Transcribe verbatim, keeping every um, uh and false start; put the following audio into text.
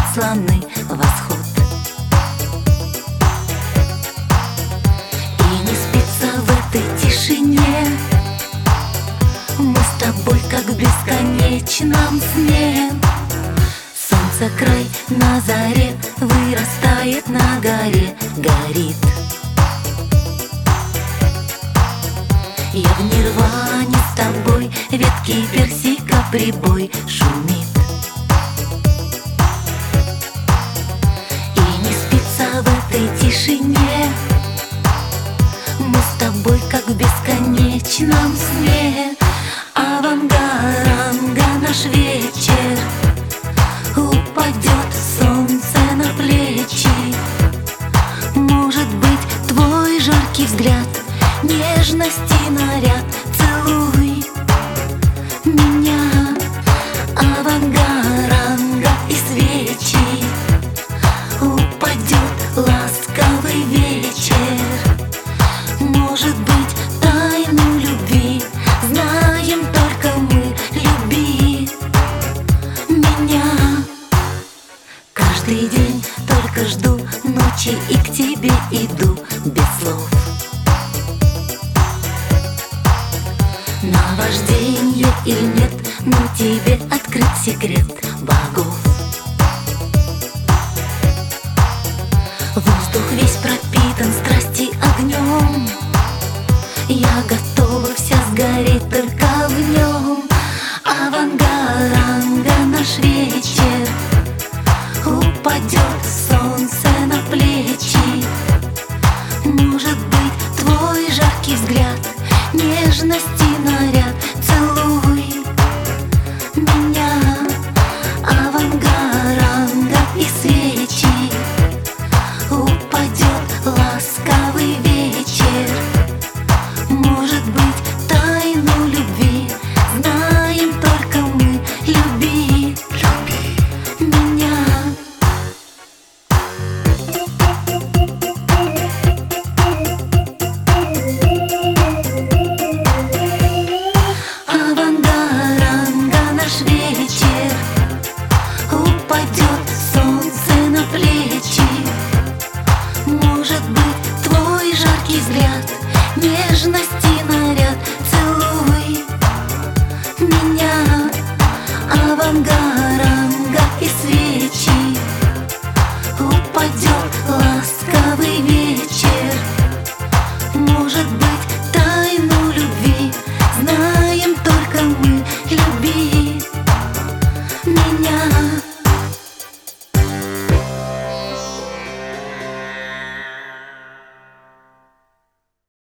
слоны восход. И не спится в этой тишине, мы с тобой как в бесконечном сне. Солнце край на заре вырастает на горе, горит. Я в нирване с тобой, ветки персика прибой шумит. И не спится в этой тишине, мы с тобой как в бесконечном сне. Авангарда наш вечер, упадет солнце на плечи. Может быть, твой жаркий взгляд, нежности наряд, целуй меня. Авангарда и свечи, упадет ласковый вечер. Может быть, тайну любви знаем только мы. Люби меня. Каждый день только жду ночи и к тебе иду без слов. Наваждение или нет, но тебе открыт секрет богов.